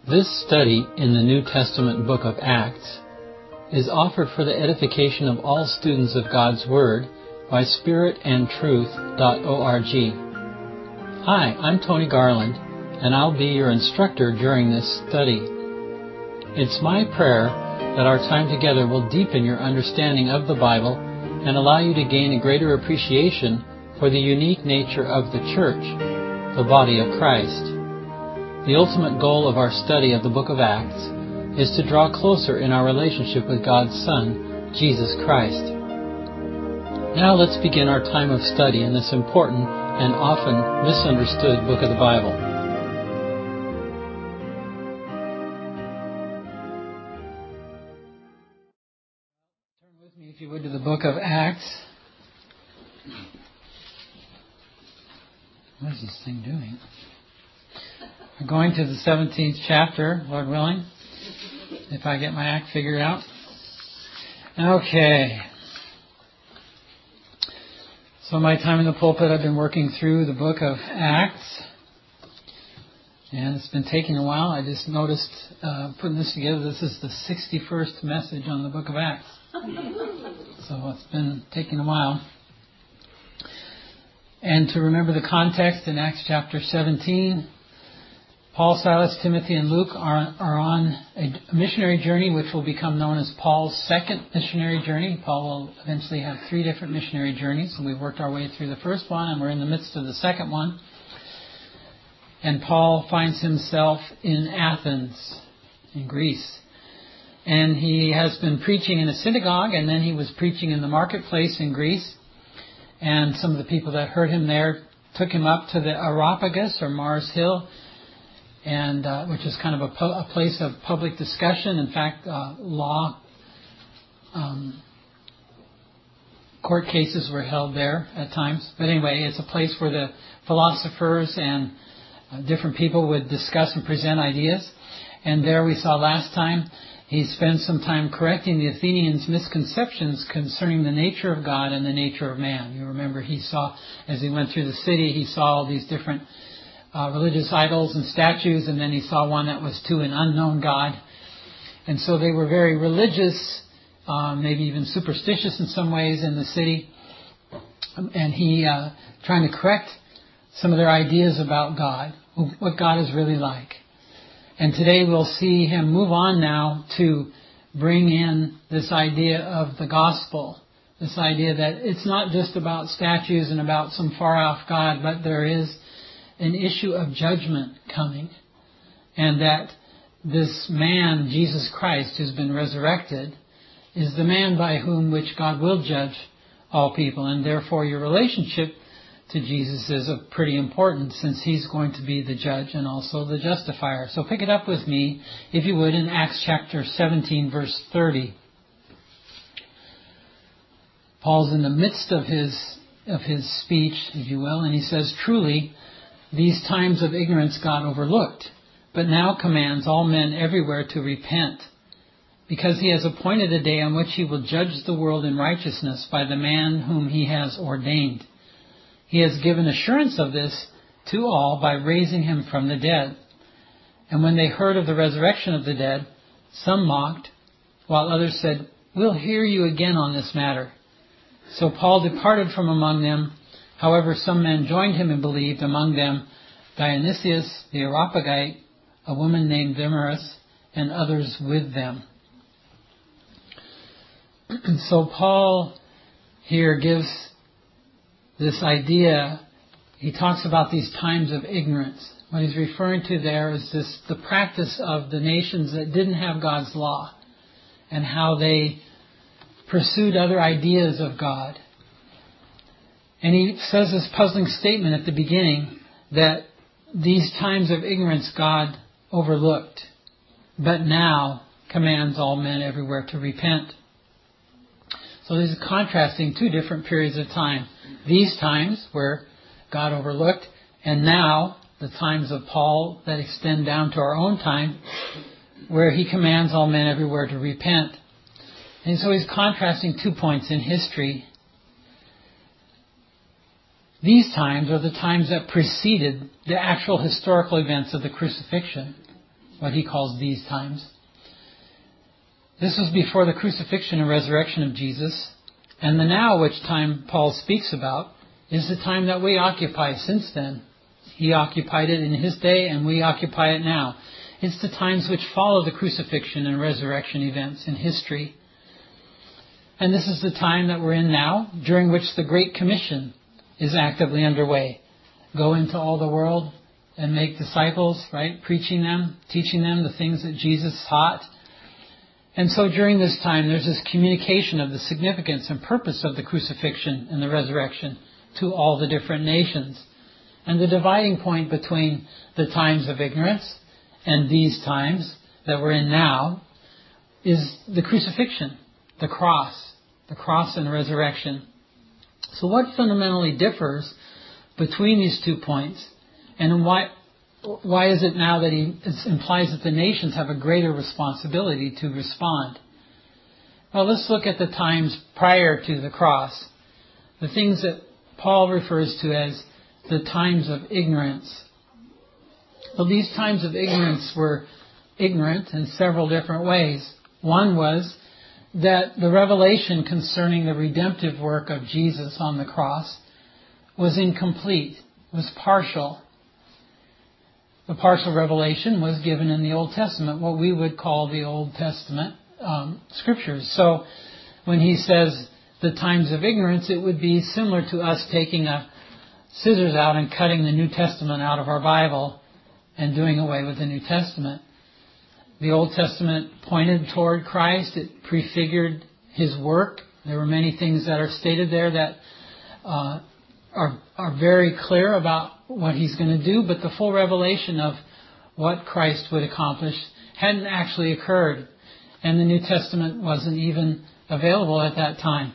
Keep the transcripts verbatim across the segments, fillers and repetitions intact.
This study in the New Testament book of Acts is offered for the edification of all students of God's Word by spirit and truth dot org. Hi, I'm Tony Garland, and I'll be your instructor during this study. It's my prayer that our time together will deepen your understanding of the Bible and allow you to gain a greater appreciation for the unique nature of the church, the body of Christ. The ultimate goal of our study of the book of Acts is to draw closer in our relationship with God's Son, Jesus Christ. Now let's begin our time of study in this important and often misunderstood book of the Bible. Turn with me, if you would, to the book of Acts. What is this thing doing? We're going to the seventeenth chapter, Lord willing, if I get my act figured out. Okay. So my time in the pulpit, I've been working through the book of Acts. And it's been taking a while. I just noticed, uh, putting this together, this is the sixty-first message on the book of Acts. So it's been taking a while. And to remember the context in Acts chapter seventeen, Paul, Silas, Timothy, and Luke are, are on a missionary journey which will become known as Paul's second missionary journey. Paul will eventually have three different missionary journeys, and we've worked our way through the first one, and we're in the midst of the second one. And Paul finds himself in Athens, in Greece. And he has been preaching in a synagogue, and then he was preaching in the marketplace in Greece. And some of the people that heard him there took him up to the Areopagus, or Mars Hill, and uh, which is kind of a, pu- a place of public discussion. In fact, uh, law um, court cases were held there at times. But anyway, it's a place where the philosophers and uh, different people would discuss and present ideas. And there we saw last time, he spent some time correcting the Athenians' misconceptions concerning the nature of God and the nature of man. You remember he saw, as he went through the city, he saw all these different Uh, religious idols and statues, and then he saw one that was to an unknown God. And so they were very religious, um, maybe even superstitious in some ways in the city. And he uh, trying to correct some of their ideas about God, what God is really like. And today we'll see him move on now to bring in this idea of the gospel, this idea that it's not just about statues and about some far-off God, but there is an issue of judgment coming, and that this man, Jesus Christ, who's been resurrected, is the man by whom which God will judge all people, and therefore your relationship to Jesus is of pretty important, since he's going to be the judge and also the justifier. So pick it up with me, if you would, in Acts chapter seventeen, verse thirty. Paul's in the midst of his of his speech, if you will, and he says, "Truly, these times of ignorance God overlooked, but now commands all men everywhere to repent, because he has appointed a day on which he will judge the world in righteousness by the man whom he has ordained. He has given assurance of this to all by raising him from the dead." And when they heard of the resurrection of the dead, some mocked, while others said, "We'll hear you again on this matter." So Paul departed from among them. However, some men joined him and believed, among them Dionysius the Areopagite, a woman named Damaris, and others with them. So Paul here gives this idea. He talks about these times of ignorance. What he's referring to there is this, the practice of the nations that didn't have God's law, and how they pursued other ideas of God. And he says this puzzling statement at the beginning, that these times of ignorance God overlooked, but now commands all men everywhere to repent. So this is contrasting two different periods of time. These times where God overlooked, and now the times of Paul that extend down to our own time, where he commands all men everywhere to repent. And so he's contrasting two points in history. These times are the times that preceded the actual historical events of the crucifixion. what he calls these times. This was before the crucifixion and resurrection of Jesus. And the now, which time Paul speaks about, is the time that we occupy since then. He occupied it in his day, and we occupy it now. It's the times which follow the crucifixion and resurrection events in history. And this is the time that we're in now, during which the Great Commission is actively underway. Go into all the world and make disciples, right? Preaching them, teaching them the things that Jesus taught. And so during this time, there's this communication of the significance and purpose of the crucifixion and the resurrection to all the different nations. And the dividing point between the times of ignorance and these times that we're in now is the crucifixion, the cross, the cross and resurrection. So what fundamentally differs between these two points, and why why is it now that he it implies that the nations have a greater responsibility to respond? Well, let's look at the times prior to the cross, the things that Paul refers to as the times of ignorance. Well, these times of ignorance were ignorant in several different ways. One was that the revelation concerning the redemptive work of Jesus on the cross was incomplete, was partial. The partial revelation was given in the Old Testament, what we would call the Old Testament um, scriptures. So when he says the times of ignorance, it would be similar to us taking a scissors out and cutting the New Testament out of our Bible and doing away with the New Testament. The Old Testament pointed toward Christ. It prefigured his work. There were many things that are stated there that uh, are are very clear about what he's going to do, but the full revelation of what Christ would accomplish hadn't actually occurred, and the New Testament wasn't even available at that time.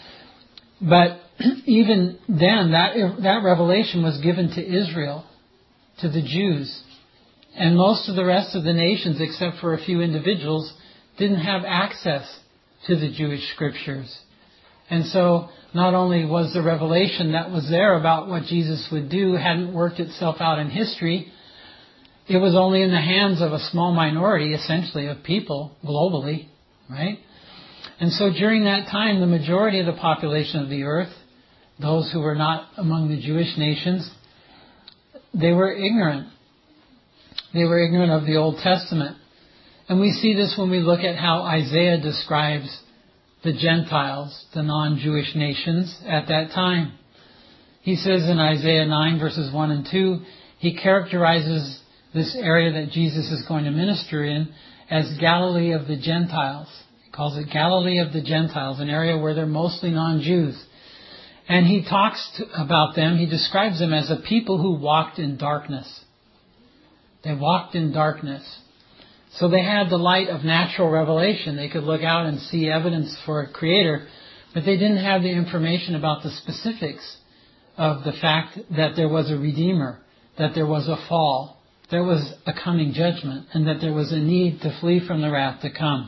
But even then, that that revelation was given to Israel, to the Jews. And most of the rest of the nations, except for a few individuals, didn't have access to the Jewish scriptures. And so not only was the revelation that was there about what Jesus would do hadn't worked itself out in history, it was only in the hands of a small minority, essentially, of people globally, right? And so during that time, the majority of the population of the earth, those who were not among the Jewish nations, they were ignorant. They were ignorant of the Old Testament. And we see this when we look at how Isaiah describes the Gentiles, the non-Jewish nations at that time. He says in Isaiah nine verses one and two, he characterizes this area that Jesus is going to minister in as Galilee of the Gentiles. He calls it Galilee of the Gentiles, an area where they're mostly non-Jews. And he talks to, about them, he describes them as a people who walked in darkness. They walked in darkness. So they had the light of natural revelation. They could look out and see evidence for a creator, but they didn't have the information about the specifics of the fact that there was a Redeemer, that there was a fall, there was a coming judgment, and that there was a need to flee from the wrath to come.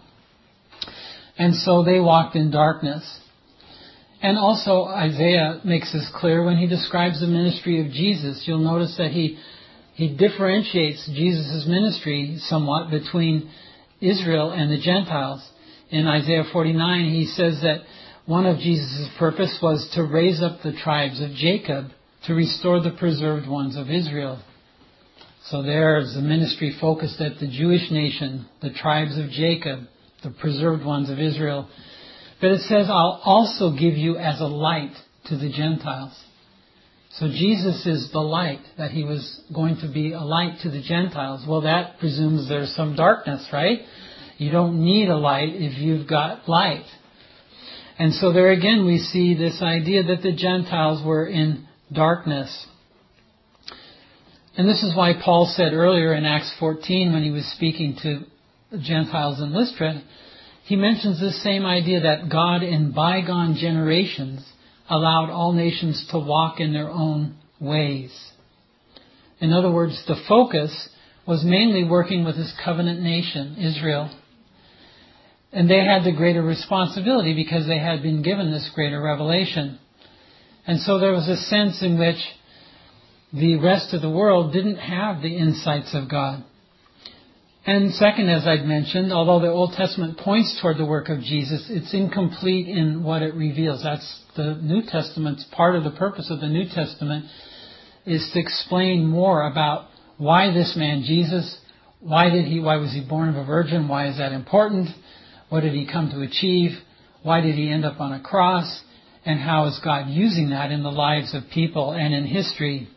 And so they walked in darkness. And also Isaiah makes this clear when he describes the ministry of Jesus. You'll notice that he He differentiates Jesus' ministry somewhat between Israel and the Gentiles. In Isaiah forty-nine, he says that one of Jesus' purpose was to raise up the tribes of Jacob, to restore the preserved ones of Israel. So there's the ministry focused at the Jewish nation, the tribes of Jacob, the preserved ones of Israel. But it says, I'll also give you as a light to the Gentiles. So Jesus is the light, that he was going to be a light to the Gentiles. Well, that presumes there's some darkness, right? You don't need a light if you've got light. And so there again we see this idea that the Gentiles were in darkness. And this is why Paul said earlier in Acts fourteen, when he was speaking to the Gentiles in Lystra, he mentions this same idea that God in bygone generations allowed all nations to walk in their own ways. In other words, the focus was mainly working with his covenant nation, Israel. And they had the greater responsibility because they had been given this greater revelation. And so there was a sense in which the rest of the world didn't have the insights of God. And second, as I'd mentioned, although the Old Testament points toward the work of Jesus, it's incomplete in what it reveals. That's the New Testament's part of the purpose of the New Testament, is to explain more about why this man Jesus, why did he, why was he born of a virgin, why is that important, what did he come to achieve, why did he end up on a cross, and how is God using that in the lives of people and in history.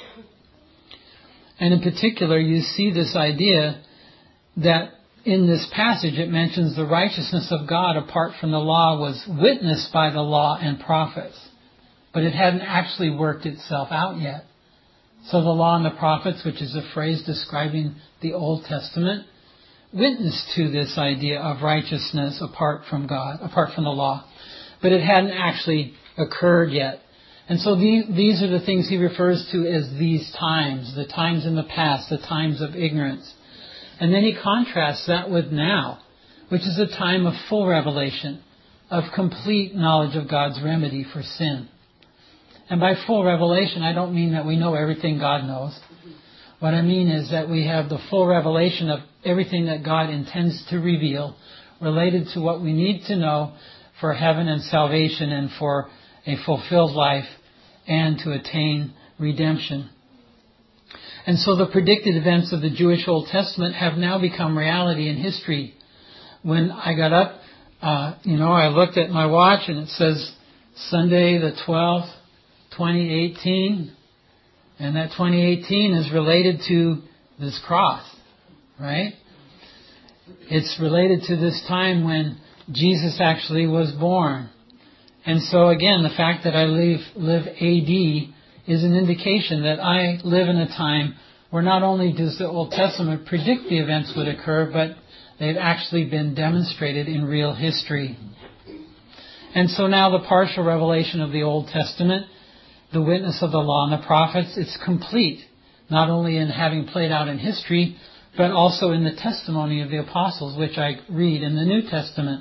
And in particular, you see this idea that in this passage it mentions the righteousness of God apart from the law was witnessed by the law and prophets, but it hadn't actually worked itself out yet. So the law and the prophets, which is a phrase describing the Old Testament, witnessed to this idea of righteousness apart from God, apart from the law, but it hadn't actually occurred yet. And so these, these are the things he refers to as these times, the times in the past, the times of ignorance. And then he contrasts that with now, which is a time of full revelation, of complete knowledge of God's remedy for sin. And by full revelation, I don't mean that we know everything God knows. What I mean is that we have the full revelation of everything that God intends to reveal related to what we need to know for heaven and salvation and for a fulfilled life and to attain redemption. And so the predicted events of the Jewish Old Testament have now become reality in history. When I got up, uh, you know, I looked at my watch and it says Sunday the twelfth, twenty eighteen. And that twenty eighteen is related to this cross, right? It's related to this time when Jesus actually was born. And so again, the fact that I live, live A D is an indication that I live in a time where not only does the Old Testament predict the events would occur, but they've actually been demonstrated in real history. And so now the partial revelation of the Old Testament, the witness of the law and the prophets, it's complete, not only in having played out in history, but also in the testimony of the apostles, which I read in the New Testament.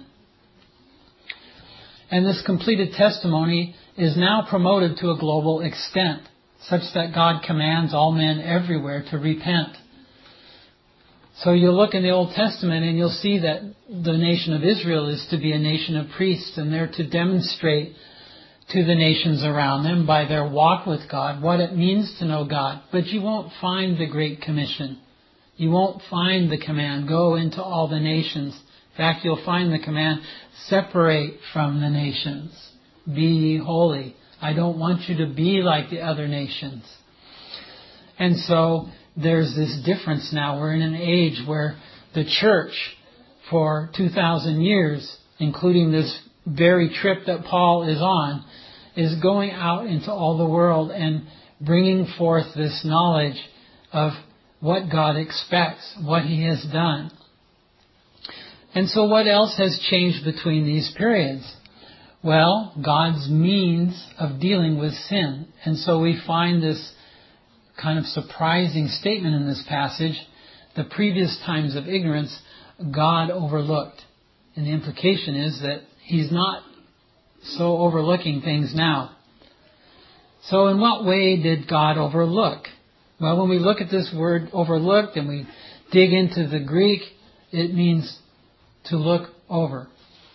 And this completed testimony is now promoted to a global extent, such that God commands all men everywhere to repent. So you'll look in the Old Testament and you'll see that the nation of Israel is to be a nation of priests, and they're to demonstrate to the nations around them by their walk with God what it means to know God. But you won't find the Great Commission. You won't find the command, go into all the nations. In fact, you'll find the command, separate from the nations. Be ye holy. I don't want you to be like the other nations. And so there's this difference now. We're in an age where the church, for two thousand years, including this very trip that Paul is on, is going out into all the world and bringing forth this knowledge of what God expects, what He has done. And so what else has changed between these periods? Well, God's means of dealing with sin. And so we find this kind of surprising statement in this passage. The previous times of ignorance, God overlooked. And the implication is that He's not so overlooking things now. So in what way did God overlook? Well, when we look at this word overlooked and we dig into the Greek, it means to look over.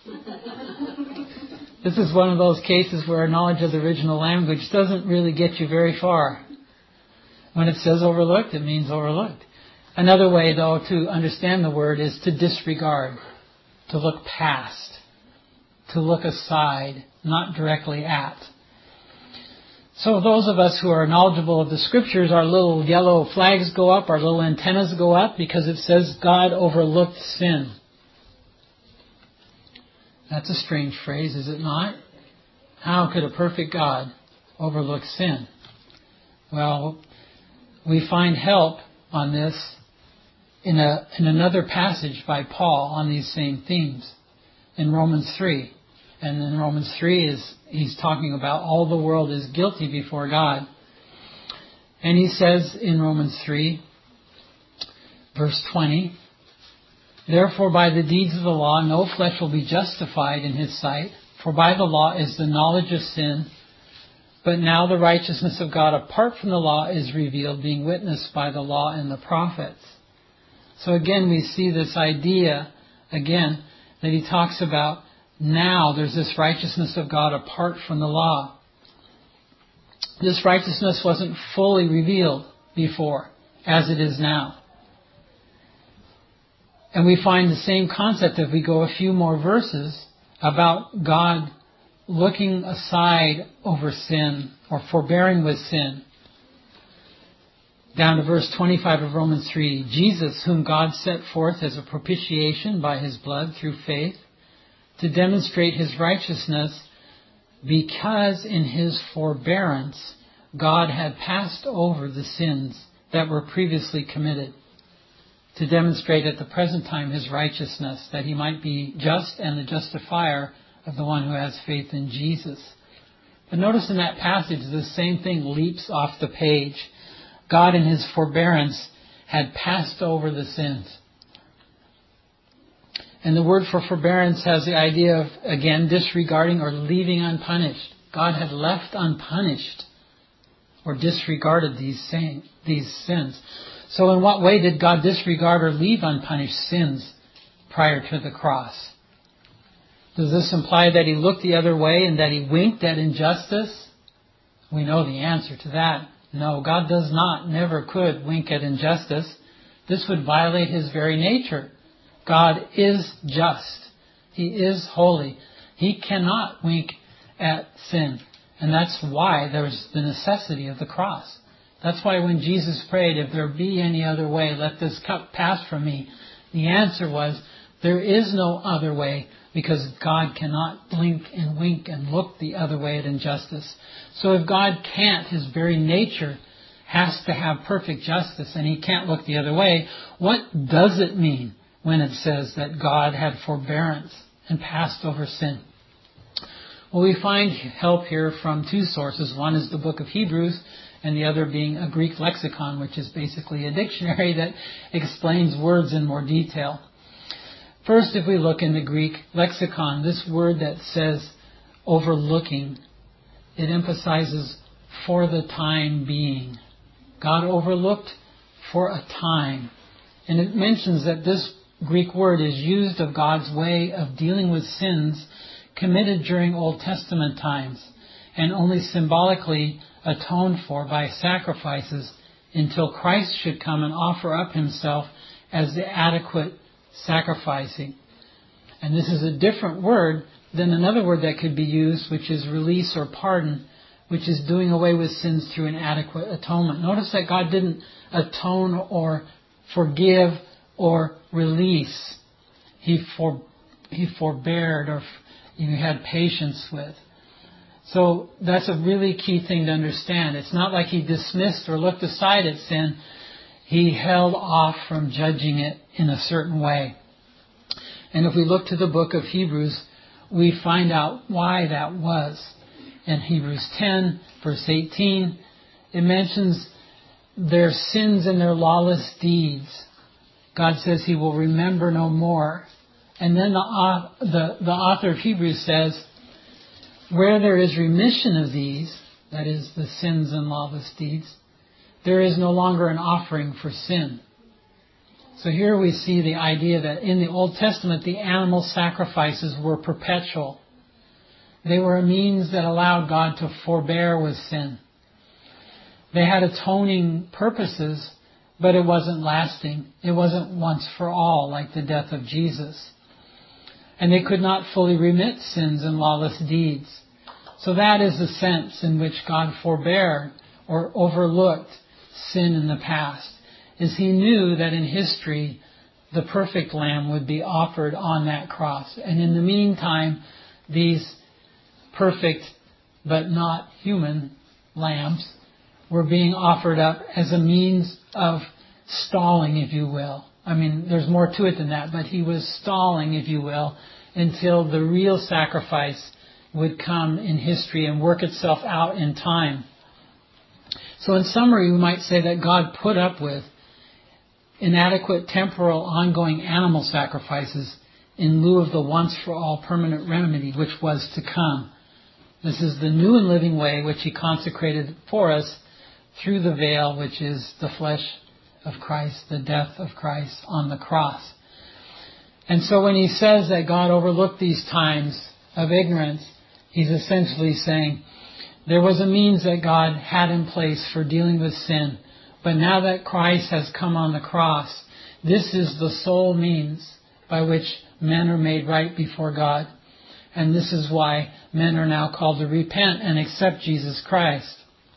This is one of those cases where our knowledge of the original language doesn't really get you very far. When it says overlooked, it means overlooked. Another way, though, to understand the word is to disregard, to look past, to look aside, not directly at. So those of us who are knowledgeable of the Scriptures, our little yellow flags go up, our little antennas go up, because it says God overlooked sin. That's a strange phrase, is it not? How could a perfect God overlook sin? Well, we find help on this in a in another passage by Paul on these same themes in Romans three. And in Romans three is he's talking about all the world is guilty before God. And he says in Romans three, verse twenty, therefore by the deeds of the law no flesh will be justified in his sight, for by the law is the knowledge of sin. But now the righteousness of God apart from the law is revealed, being witnessed by the law and the prophets. So again, we see this idea, again, that he talks about now there's this righteousness of God apart from the law. This righteousness wasn't fully revealed before, as it is now. And we find the same concept if we go a few more verses about God looking aside over sin or forbearing with sin. Down to verse twenty-five of Romans three. Jesus, whom God set forth as a propitiation by his blood through faith, to demonstrate his righteousness, because in his forbearance God had passed over the sins that were previously committed, to demonstrate at the present time his righteousness, that he might be just and the justifier of the one who has faith in Jesus. But notice in that passage, the same thing leaps off the page. God in his forbearance had passed over the sins. And the word for forbearance has the idea of, again, disregarding or leaving unpunished. God had left unpunished or disregarded these sin, these sins. So in what way did God disregard or leave unpunished sins prior to the cross? Does this imply that he looked the other way and that he winked at injustice? We know the answer to that. No, God does not, never could wink at injustice. This would violate his very nature. God is just. He is holy. He cannot wink at sin. And that's why there's the necessity of the cross. That's why when Jesus prayed, if there be any other way, let this cup pass from me. The answer was, there is no other way, because God cannot blink and wink and look the other way at injustice. So if God can't, his very nature has to have perfect justice, and he can't look the other way, what does it mean when it says that God had forbearance and passed over sin? Well, we find help here from two sources. One is the book of Hebrews, and the other being a Greek lexicon, which is basically a dictionary that explains words in more detail. First, if we look in the Greek lexicon, this word that says overlooking, it emphasizes for the time being. God overlooked for a time. And it mentions that this Greek word is used of God's way of dealing with sins committed during Old Testament times, and only symbolically atoned for by sacrifices until Christ should come and offer up himself as the adequate sacrificing. And this is a different word than another word that could be used, which is release or pardon, which is doing away with sins through an adequate atonement. Notice that God didn't atone or forgive or release. He for, he forbeared or he had patience with. So that's a really key thing to understand. It's not like he dismissed or looked aside at sin. He held off from judging it in a certain way. And if we look to the book of Hebrews, we find out why that was. In Hebrews ten, verse eighteen, it mentions their sins and their lawless deeds. God says he will remember no more. And then the, the, the author of Hebrews says, where there is remission of these, that is the sins and lawless deeds, there is no longer an offering for sin. So here we see the idea that in the Old Testament, the animal sacrifices were perpetual. They were a means that allowed God to forbear with sin. They had atoning purposes, but it wasn't lasting. It wasn't once for all, like the death of Jesus. And they could not fully remit sins and lawless deeds. So that is the sense in which God forbeared or overlooked sin in the past, is he knew that in history the perfect lamb would be offered on that cross. And in the meantime, these perfect but not human lambs were being offered up as a means of stalling, if you will. I mean, there's more to it than that, but he was stalling, if you will, until the real sacrifice would come in history and work itself out in time. So in summary, we might say that God put up with inadequate temporal ongoing animal sacrifices in lieu of the once-for-all permanent remedy which was to come. This is the new and living way which he consecrated for us through the veil, which is the flesh of Christ, the death of Christ on the cross. And so when he says that God overlooked these times of ignorance, he's essentially saying there was a means that God had in place for dealing with sin. But now that Christ has come on the cross, this is the sole means by which men are made right before God. And this is why men are now called to repent and accept Jesus Christ.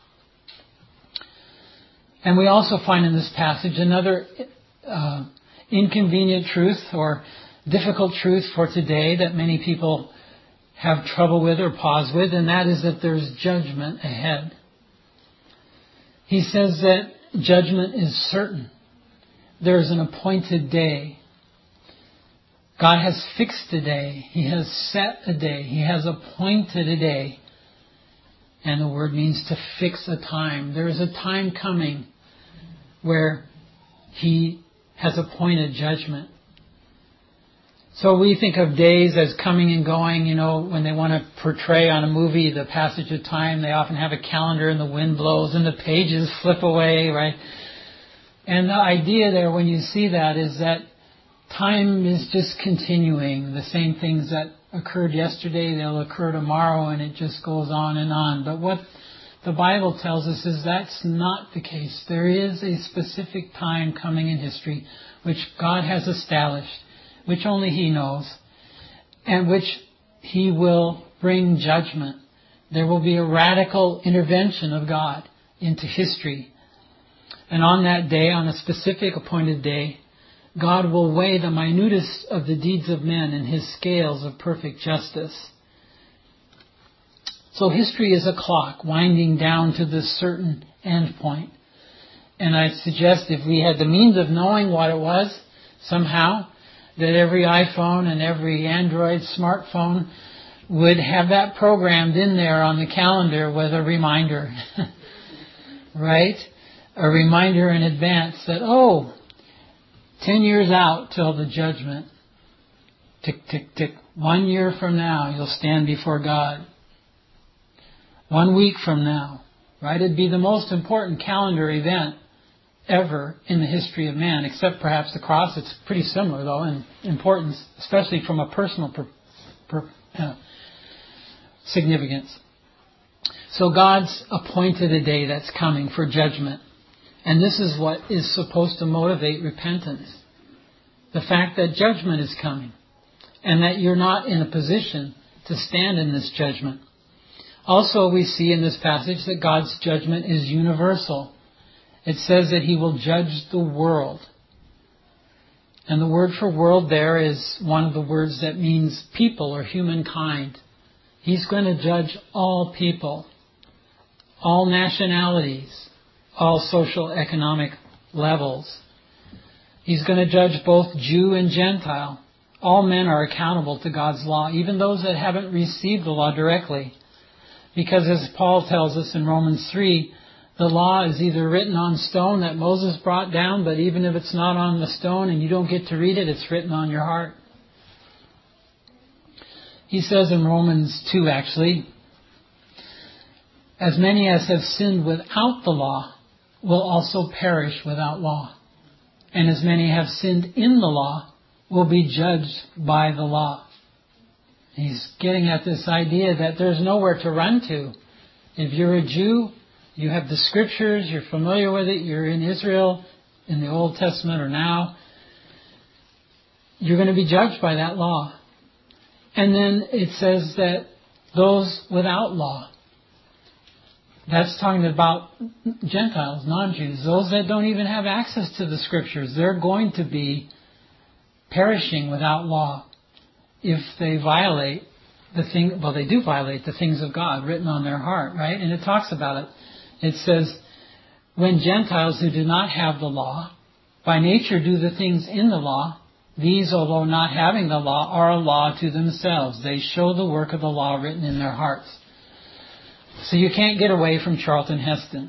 And we also find in this passage another uh, inconvenient truth or difficult truth for today that many people have trouble with or pause with, and that is that there's judgment ahead. He says that judgment is certain. There's an appointed day. God has fixed a day. He has set a day. He has appointed a day. And the word means to fix a time. There is a time coming where He has appointed judgment. So we think of days as coming and going. You know, when they want to portray on a movie the passage of time, they often have a calendar and the wind blows and the pages flip away, right? And the idea there when you see that is that time is just continuing. The same things that occurred yesterday, they'll occur tomorrow, and it just goes on and on. But what the Bible tells us is that's not the case. There is a specific time coming in history which God has established, which only He knows, and which He will bring judgment. There will be a radical intervention of God into history. And on that day, on a specific appointed day, God will weigh the minutest of the deeds of men in His scales of perfect justice. So history is a clock winding down to this certain end point. And I suggest if we had the means of knowing what it was, somehow, that every iPhone and every Android smartphone would have that programmed in there on the calendar with a reminder. Right? A reminder in advance that, oh, ten years out till the judgment. Tick, tick, tick. One year from now, you'll stand before God. One week from now. Right? It'd be the most important calendar event ever in the history of man, except perhaps the cross. It's pretty similar, though, in importance, especially from a personal per, per, uh, significance. So God's appointed a day that's coming for judgment. And this is what is supposed to motivate repentance. The fact that judgment is coming. And that you're not in a position to stand in this judgment. Also, we see in this passage that God's judgment is universal. It says that He will judge the world. And the word for world there is one of the words that means people or humankind. He's going to judge all people, all nationalities, all social economic levels. He's going to judge both Jew and Gentile. All men are accountable to God's law, even those that haven't received the law directly. Because as Paul tells us in Romans three, the law is either written on stone that Moses brought down, but even if it's not on the stone and you don't get to read it, it's written on your heart. He says in Romans two, actually, as many as have sinned without the law will also perish without law. And as many have sinned in the law will be judged by the law. He's getting at this idea that there's nowhere to run to. If you're a Jew, you have the Scriptures, you're familiar with it, you're in Israel, in the Old Testament or now, you're going to be judged by that law. And then it says that those without law, that's talking about Gentiles, non-Jews, those that don't even have access to the Scriptures, they're going to be perishing without law if they violate the thing, well, they do violate the things of God written on their heart, right? And it talks about it. It says, when Gentiles who do not have the law, by nature do the things in the law, these, although not having the law, are a law to themselves. They show the work of the law written in their hearts. So you can't get away from Charlton Heston.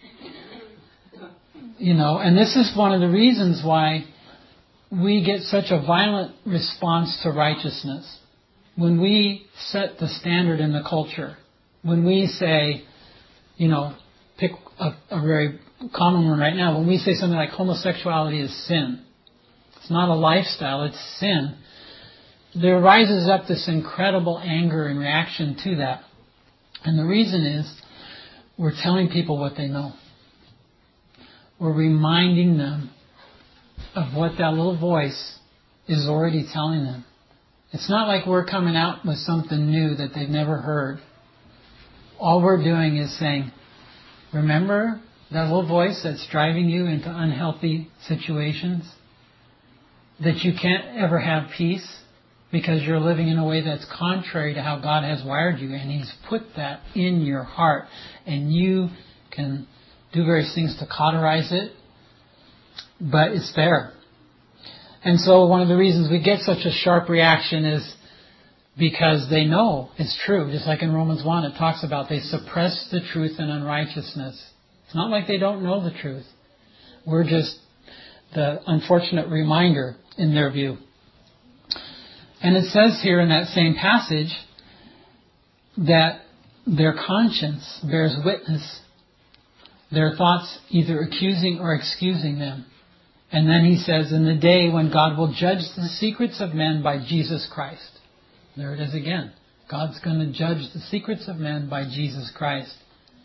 You know, and this is one of the reasons why we get such a violent response to righteousness. When we set the standard in the culture, when we say, you know, pick a, a very common one right now. When we say something like homosexuality is sin, it's not a lifestyle, it's sin. There rises up this incredible anger and reaction to that. And the reason is we're telling people what they know. We're reminding them of what that little voice is already telling them. It's not like we're coming out with something new that they've never heard. All we're doing is saying, remember that little voice that's driving you into unhealthy situations? That you can't ever have peace because you're living in a way that's contrary to how God has wired you, and He's put that in your heart, and you can do various things to cauterize it, but it's there. And so one of the reasons we get such a sharp reaction is because they know it's true. Just like in Romans one, it talks about they suppress the truth in unrighteousness. It's not like they don't know the truth. We're just the unfortunate reminder in their view. And it says here in that same passage that their conscience bears witness, their thoughts either accusing or excusing them. And then he says, in the day when God will judge the secrets of men by Jesus Christ. There it is again. God's going to judge the secrets of men by Jesus Christ.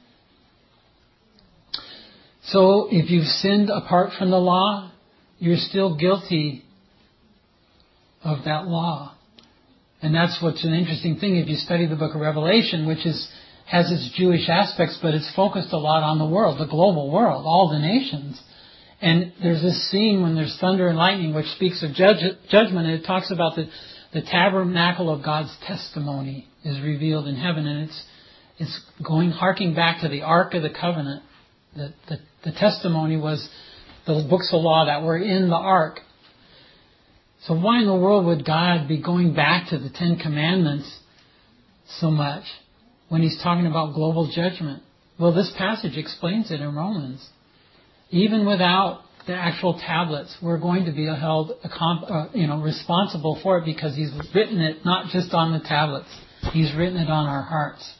So if you've sinned apart from the law, you're still guilty of that law. And that's what's an interesting thing if you study the book of Revelation, which is has its Jewish aspects, but it's focused a lot on the world, the global world, all the nations. And there's this scene when there's thunder and lightning, which speaks of judge, judgment, and it talks about the, the tabernacle of God's testimony is revealed in heaven, and it's it's going harking back to the Ark of the Covenant. The, the, the testimony was the books of law that were in the Ark. So why in the world would God be going back to the Ten Commandments so much when He's talking about global judgment? Well, this passage explains it in Romans. Even without the actual tablets, we're going to be held, uh, you know, responsible for it because He's written it not just on the tablets. He's written it on our hearts.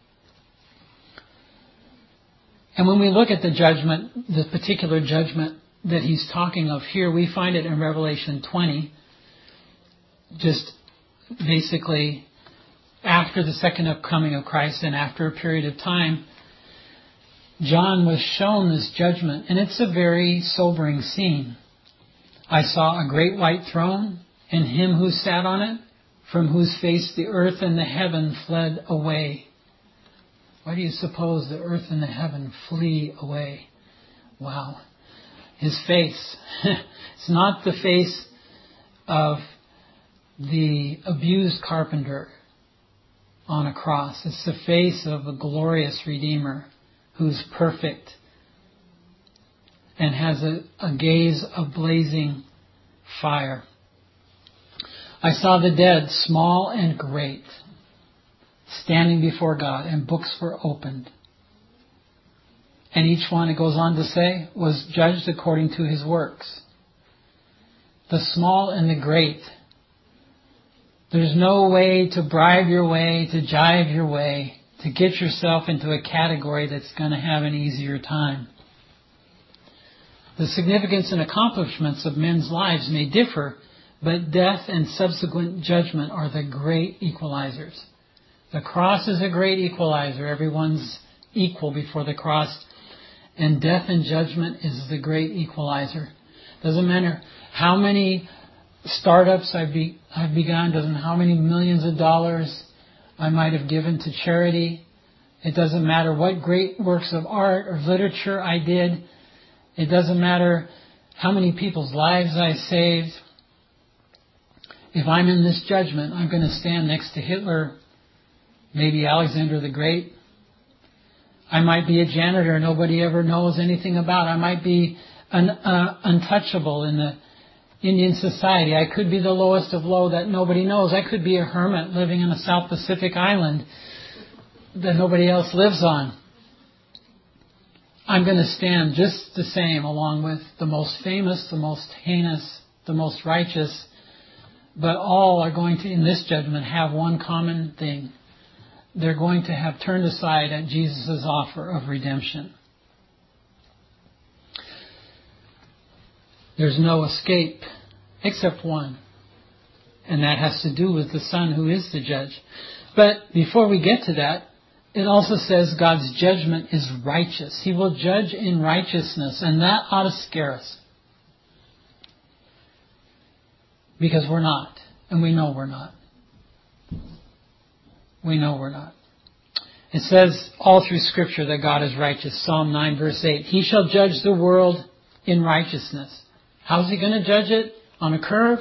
And when we look at the judgment, the particular judgment that He's talking of here, we find it in Revelation twenty, just basically after the second coming of Christ and after a period of time, John was shown this judgment, and it's a very sobering scene. I saw a great white throne, and Him who sat on it, from whose face the earth and the heaven fled away. Why do you suppose the earth and the heaven flee away? Wow. His face. It's not the face of the abused carpenter on a cross. It's the face of a glorious Redeemer who's perfect and has a, a gaze of blazing fire. I saw the dead, small and great, standing before God, and books were opened. And each one, it goes on to say, was judged according to his works. The small and the great. There's no way to bribe your way, to jive your way, to get yourself into a category that's going to have an easier time. The significance and accomplishments of men's lives may differ, but death and subsequent judgment are the great equalizers. The cross is a great equalizer. Everyone's equal before the cross. And death and judgment is the great equalizer. Doesn't matter how many startups I've, be, I've begun, doesn't matter how many millions of dollars I might have given to charity. It doesn't matter what great works of art or literature I did. It doesn't matter how many people's lives I saved. If I'm in this judgment, I'm going to stand next to Hitler, maybe Alexander the Great. I might be a janitor nobody ever knows anything about. I might be an uh, untouchable in the Indian society. I could be the lowest of low that nobody knows. I could be a hermit living in a South Pacific island that nobody else lives on. I'm going to stand just the same along with the most famous, the most heinous, the most righteous, but all are going to, in this judgment, have one common thing. They're going to have turned aside at Jesus' offer of redemption. There's no escape except one. And that has to do with the Son who is the judge. But before we get to that, it also says God's judgment is righteous. He will judge in righteousness, and that ought to scare us. Because we're not, and we know we're not. We know we're not. It says all through Scripture that God is righteous. Psalm nine verse eight. He shall judge the world in righteousness. How's He going to judge it? On a curve?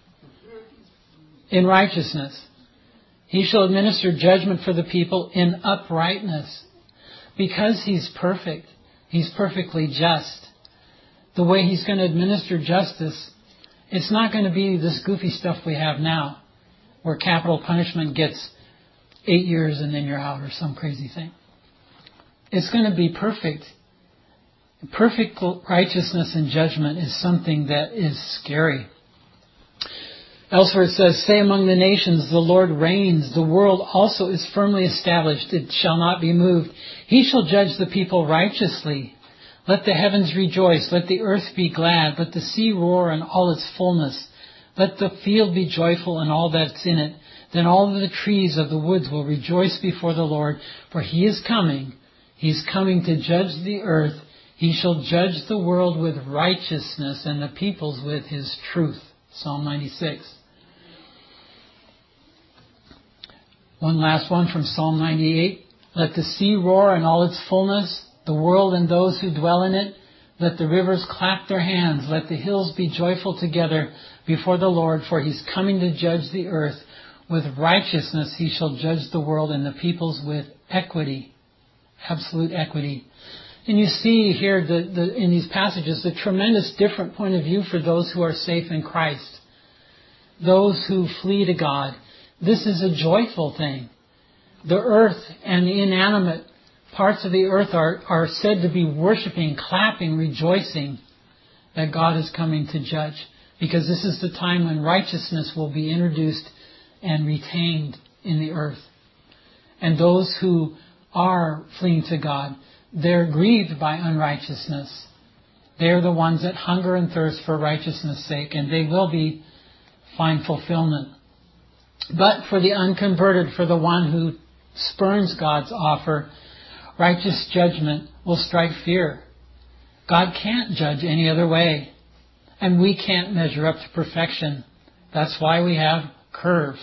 In righteousness. He shall administer judgment for the people in uprightness. Because He's perfect, He's perfectly just. The way He's going to administer justice, it's not going to be this goofy stuff we have now, where capital punishment gets eight years and then you're out or some crazy thing. It's going to be perfect. Perfect righteousness and judgment is something that is scary. Elsewhere it says, say among the nations, the Lord reigns. The world also is firmly established. It shall not be moved. He shall judge the people righteously. Let the heavens rejoice. Let the earth be glad. Let the sea roar in all its fullness. Let the field be joyful and all that's in it. Then all the trees of the woods will rejoice before the Lord. For He is coming. He is coming to judge the earth. He shall judge the world with righteousness and the peoples with His truth. Psalm ninety-six. One last one from Psalm ninety-eight. Let the sea roar in all its fullness, the world and those who dwell in it. Let the rivers clap their hands. Let the hills be joyful together before the Lord, for He's coming to judge the earth. With righteousness He shall judge the world and the peoples with equity. Absolute equity. And you see here the, the, in these passages the tremendous different point of view for those who are safe in Christ. Those who flee to God. This is a joyful thing. The earth and the inanimate parts of the earth are, are said to be worshiping, clapping, rejoicing that God is coming to judge. Because this is the time when righteousness will be introduced and retained in the earth. And those who are fleeing to God, they're grieved by unrighteousness. They're the ones that hunger and thirst for righteousness' sake, and they will be find fulfillment. But for the unconverted, for the one who spurns God's offer, righteous judgment will strike fear. God can't judge any other way. And we can't measure up to perfection. That's why we have curves.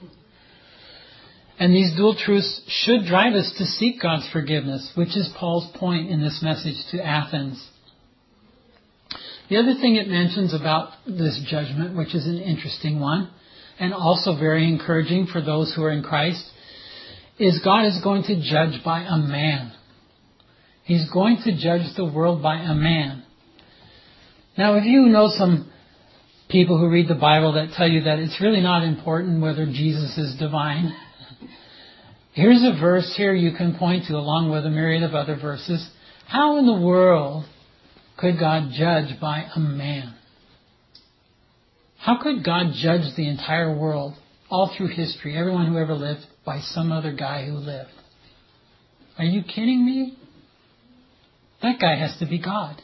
And these dual truths should drive us to seek God's forgiveness, which is Paul's point in this message to Athens. The other thing it mentions about this judgment, which is an interesting one, and also very encouraging for those who are in Christ, is God is going to judge by a man. He's going to judge the world by a man. Now, if you know some people who read the Bible that tell you that it's really not important whether Jesus is divine, here's a verse here you can point to along with a myriad of other verses. How in the world could God judge by a man? How could God judge the entire world, all through history, everyone who ever lived, by some other guy who lived? Are you kidding me? That guy has to be God.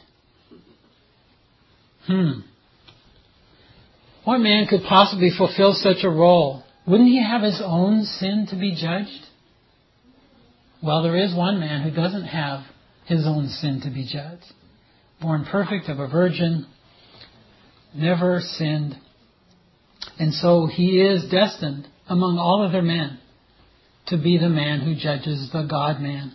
Hmm. What man could possibly fulfill such a role? Wouldn't he have his own sin to be judged? Well, there is one man who doesn't have his own sin to be judged. Born perfect of a virgin, never sinned. And so he is destined, among all other men, to be the man who judges the God-man.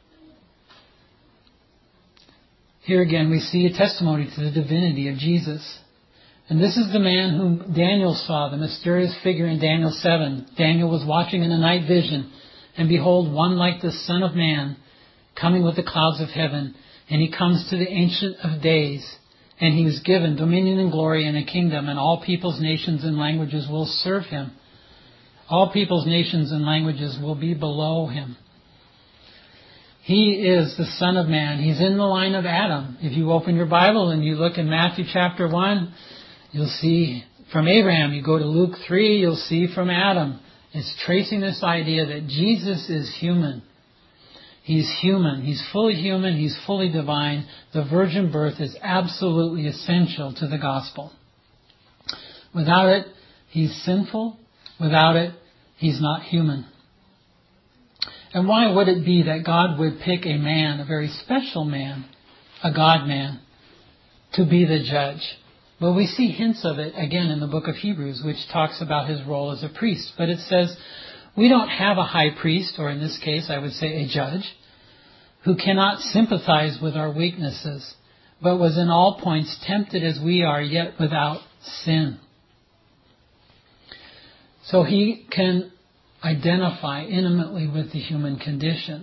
Here again we see a testimony to the divinity of Jesus. And this is the man whom Daniel saw, the mysterious figure in Daniel seven. Daniel was watching in a night vision, and behold, one like the Son of Man, coming with the clouds of heaven. And he comes to the Ancient of Days, and he was given dominion and glory and a kingdom, and all peoples, nations, and languages will serve him. All peoples, nations, and languages will be below him. He is the Son of Man. He's in the line of Adam. If you open your Bible and you look in Matthew chapter one, you'll see from Abraham. You go to Luke three, you'll see from Adam. It's tracing this idea that Jesus is human. He's human. He's fully human. He's fully divine. The virgin birth is absolutely essential to the gospel. Without it, he's sinful. Without it, he's not human. And why would it be that God would pick a man, a very special man, a God man, to be the judge? Well, we see hints of it again in the book of Hebrews, which talks about his role as a priest. But it says, we don't have a high priest, or in this case, I would say a judge, who cannot sympathize with our weaknesses, but was in all points tempted as we are, yet without sin. So he can identify intimately with the human condition.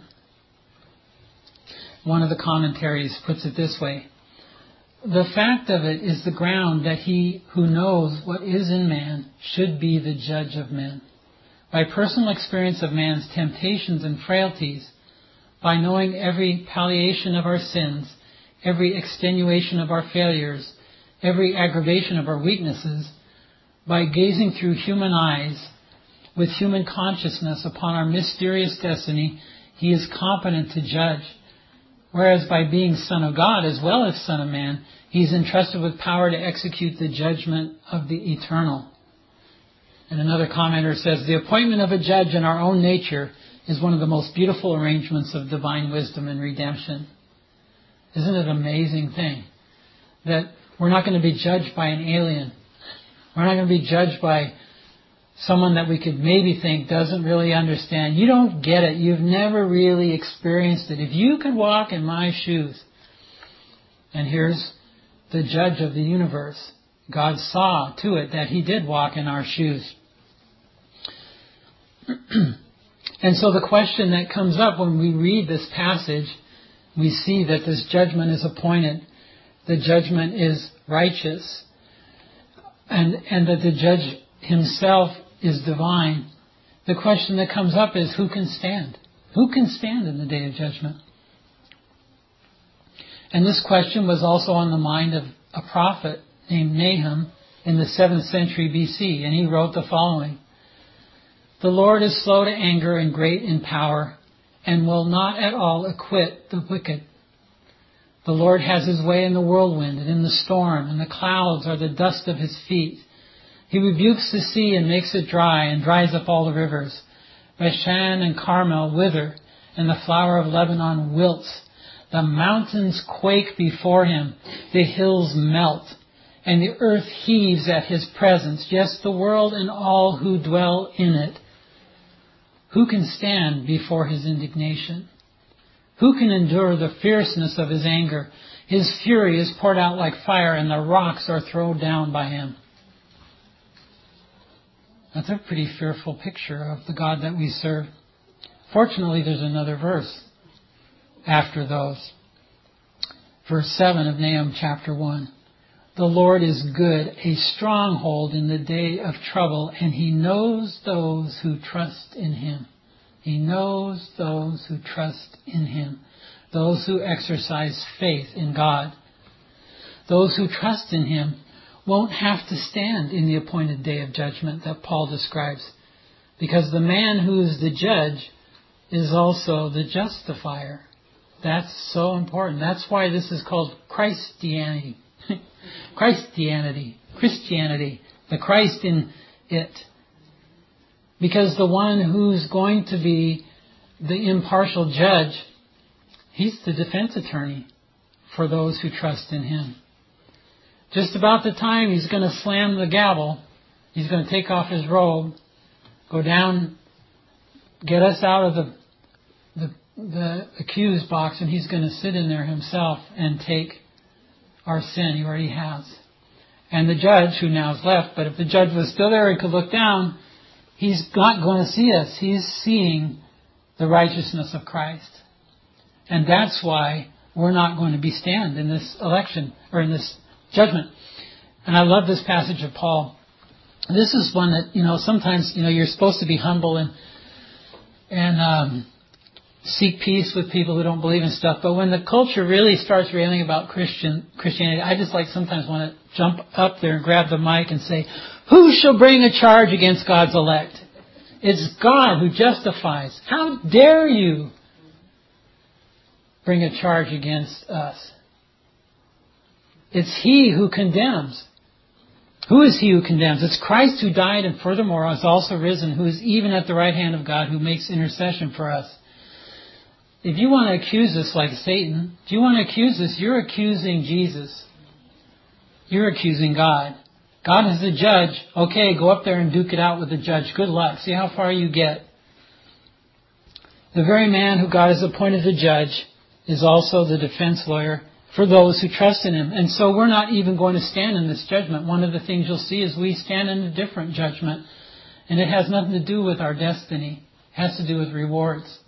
One of the commentaries puts it this way: the fact of it is the ground that he who knows what is in man should be the judge of men. By personal experience of man's temptations and frailties, by knowing every palliation of our sins, every extenuation of our failures, every aggravation of our weaknesses, by gazing through human eyes, with human consciousness upon our mysterious destiny, he is competent to judge. Whereas by being Son of God as well as Son of Man, he is entrusted with power to execute the judgment of the eternal. And another commenter says, the appointment of a judge in our own nature is one of the most beautiful arrangements of divine wisdom and redemption. Isn't it an amazing thing that we're not going to be judged by an alien? We're not going to be judged by someone that we could maybe think doesn't really understand. You don't get it. You've never really experienced it. If you could walk in my shoes, and here's the judge of the universe. God saw to it that he did walk in our shoes. And so the question that comes up when we read this passage, we see that this judgment is appointed. The judgment is righteous. And, and that the judge himself is divine. The question that comes up is, who can stand? Who can stand in the day of judgment? And this question was also on the mind of a prophet named Nahum in the seventh century B C, and he wrote the following: the Lord is slow to anger and great in power, and will not at all acquit the wicked. The Lord has his way in the whirlwind and in the storm, and the clouds are the dust of his feet. He rebukes the sea and makes it dry, and dries up all the rivers. Bashan and Carmel wither, and the flower of Lebanon wilts. The mountains quake before him, the hills melt, and the earth heaves at his presence. Yes, the world and all who dwell in it. Who can stand before his indignation? Who can endure the fierceness of his anger? His fury is poured out like fire, and the rocks are thrown down by him. That's a pretty fearful picture of the God that we serve. Fortunately, there's another verse after those. Verse seven of Nahum chapter one. The Lord is good, a stronghold in the day of trouble, and he knows those who trust in him. He knows those who trust in him. Those who exercise faith in God. Those who trust in him won't have to stand in the appointed day of judgment that Paul describes, because the man who is the judge is also the justifier. That's so important. That's why this is called Christianity. Christianity. Christianity. The Christ in it. Because the one who's going to be the impartial judge, he's the defense attorney for those who trust in him. Just about the time he's going to slam the gavel, he's going to take off his robe, go down, get us out of the, the, the accused box, and he's going to sit in there himself and take our sin. He already has. And the judge, who now is left, but if the judge was still there and could look down, he's not going to see us. He's seeing the righteousness of Christ. And that's why we're not going to be stand in this election, or in this judgment. And I love this passage of Paul. This is one that, you know, sometimes, you know, you're supposed to be humble and and um, seek peace with people who don't believe in stuff. But when the culture really starts railing about Christian Christianity, I just like sometimes want to jump up there and grab the mic and say, who shall bring a charge against God's elect? It's God who justifies. How dare you? bring a charge against us. It's He who condemns. Who is He who condemns? It's Christ who died and furthermore has also risen, who is even at the right hand of God, who makes intercession for us. If you want to accuse us like Satan, if you want to accuse us, you're accusing Jesus. You're accusing God. God is the judge. Okay, go up there and duke it out with the judge. Good luck. See how far you get. The very man who God has appointed the judge is also the defense lawyer for those who trust in Him. And so we're not even going to stand in this judgment. One of the things you'll see is we stand in a different judgment. And it has nothing to do with our destiny. It has to do with rewards.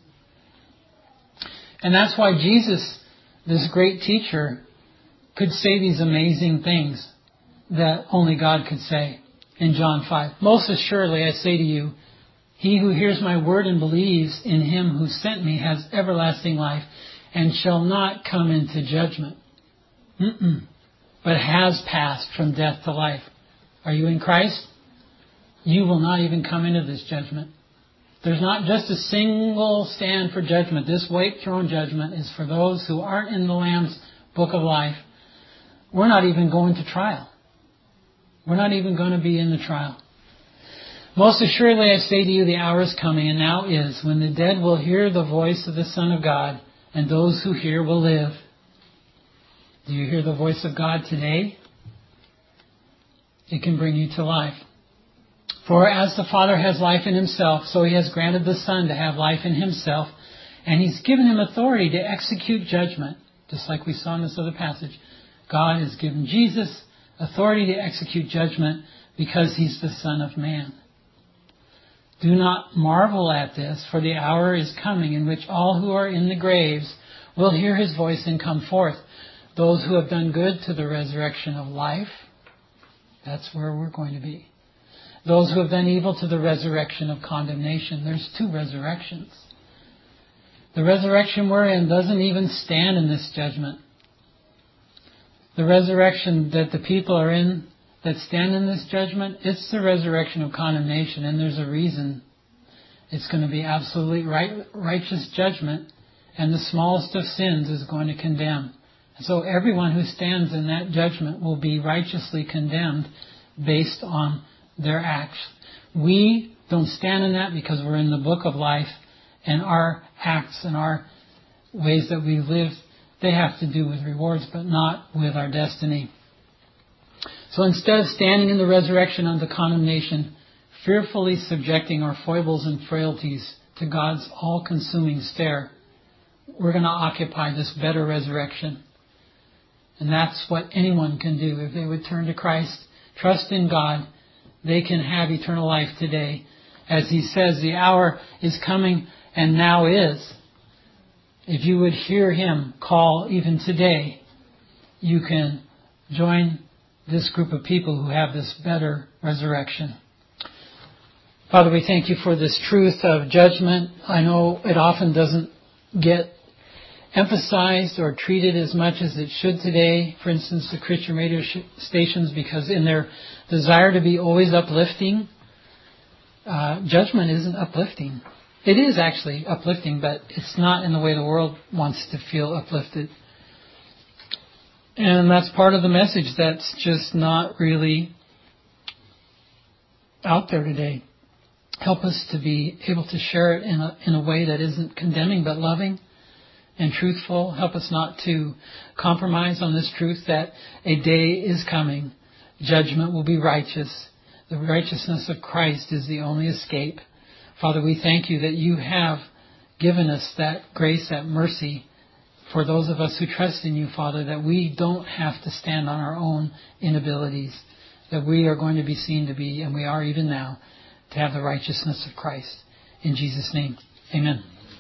And that's why Jesus, this great teacher, could say these amazing things that only God could say in John five. Most assuredly, I say to you, he who hears my word and believes in Him who sent me has everlasting life and shall not come into judgment, Mm-mm. but has passed from death to life. Are you in Christ? You will not even come into this judgment. There's not just a single stand for judgment. This white throne judgment is for those who aren't in the Lamb's book of life. We're not even going to trial. We're not even going to be in the trial. Most assuredly I say to you, the hour is coming, and now is, when the dead will hear the voice of the Son of God, and those who hear will live. Do you hear the voice of God today? It can bring you to life. For as the Father has life in Himself, so He has granted the Son to have life in Himself, and He's given Him authority to execute judgment, just like we saw in this other passage. God has given Jesus authority to execute judgment because He's the Son of Man. Do not marvel at this, for the hour is coming in which all who are in the graves will hear His voice and come forth. Those who have done good to the resurrection of life, that's where we're going to be. Those who have done evil to the resurrection of condemnation. There's two resurrections. The resurrection we're in doesn't even stand in this judgment. The resurrection that the people are in that stand in this judgment, it's the resurrection of condemnation, and there's a reason. It's going to be absolutely right, righteous judgment, and the smallest of sins is going to condemn. So everyone who stands in that judgment will be righteously condemned based on their acts. We don't stand in that because we're in the book of life, and our acts and our ways that we live, they have to do with rewards, but not with our destiny. So instead of standing in the resurrection unto condemnation, fearfully subjecting our foibles and frailties to God's all-consuming stare, we're going to occupy this better resurrection. And that's what anyone can do. If they would turn to Christ, trust in God, they can have eternal life today. As He says, the hour is coming and now is. If you would hear Him call even today, you can join this group of people who have this better resurrection. Father, we thank You for this truth of judgment. I know it often doesn't get emphasized or treated as much as it should today. For instance, the Christian radio sh- stations, because in their desire to be always uplifting, uh, judgment isn't uplifting. It is actually uplifting, but it's not in the way the world wants to feel uplifted. And that's part of the message that's just not really out there today. Help us to be able to share it in a, in a way that isn't condemning but loving and truthful. Help us not to compromise on this truth that a day is coming. Judgment will be righteous. The righteousness of Christ is the only escape. Father, we thank You that You have given us that grace, that mercy, for those of us who trust in You, Father, that we don't have to stand on our own inabilities, that we are going to be seen to be, and we are even now, to have the righteousness of Christ. In Jesus' name, amen.